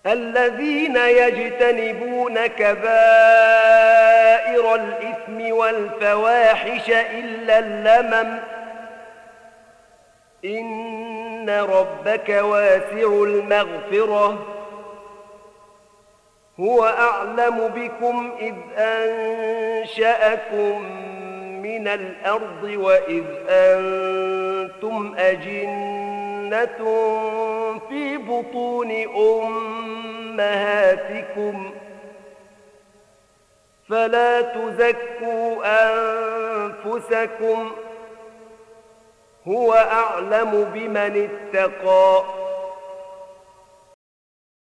الذين يجتنبون كبائر الإثم والفواحش إلا اللمم إن ربك واسع المغفرة هو أعلم بكم إذ أنشأكم من الأرض وإذ أنتم أجنة في بطون أمهاتكم فلا تزكوا أنفسكم هو أعلم بمن اتقى